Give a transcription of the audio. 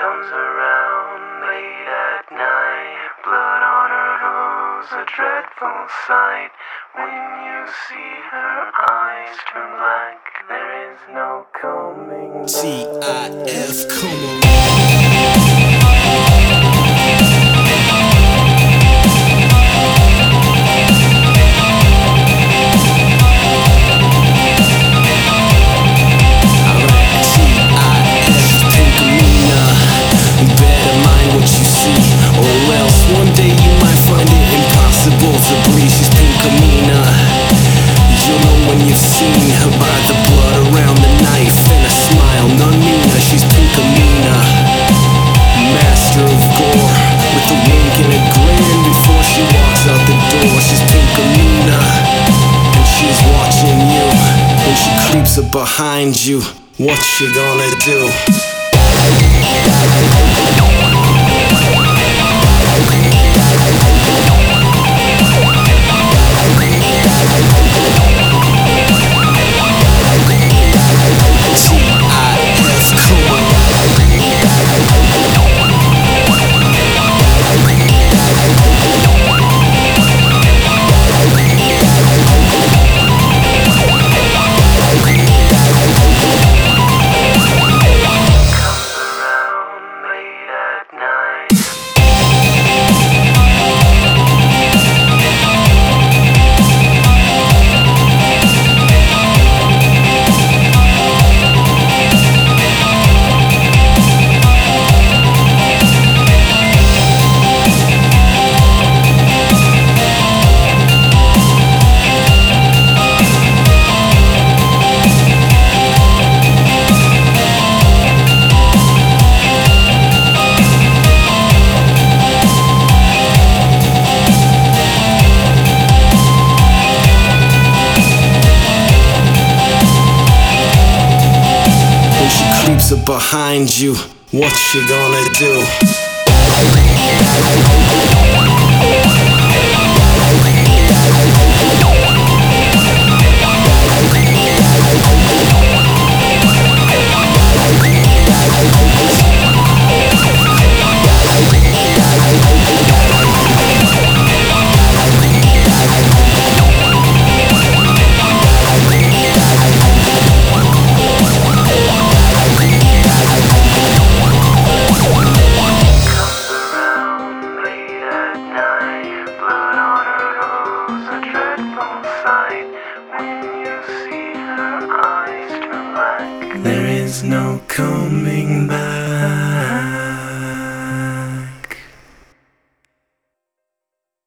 comes around late at night. Blood on her hose, a dreadful sight. When you see her eyes turn black, there is no coming. T.I.F. Come on. Seen her by the blood around the knife and a smile, none meaner, she's Pinkamena. Master of gore, with a wink and a grin before she walks out the door. She's Pinkamena, and she's watching you. When she creeps up behind you, what's she gonna do? Behind you, what's she gonna do?